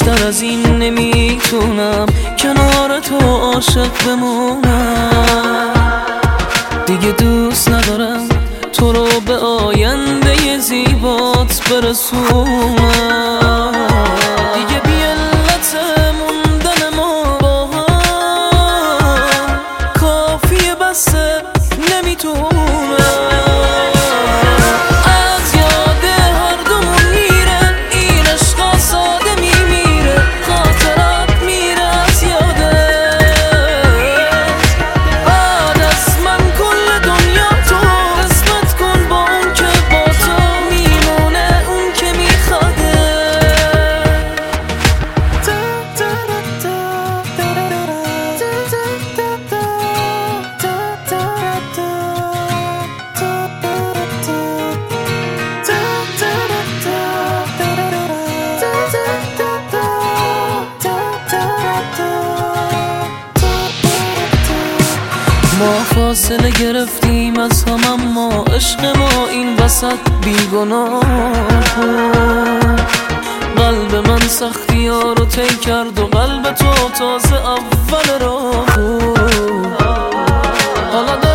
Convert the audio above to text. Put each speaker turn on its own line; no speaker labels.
بیشتر از این نمیتونم کنار تو عاشق بمونم. دیگه دوست ندارم تو رو به آینده زیبات برسونم. دیگه بی علت موندن ما با هم کافیه بسه نمیتونم. ما فاصله گرفتیم از هم اما عشق ما این وسط بیگناه بود. قلب من سختی ها رو طی کرد و قلب تو تازه اول راه بود. حالا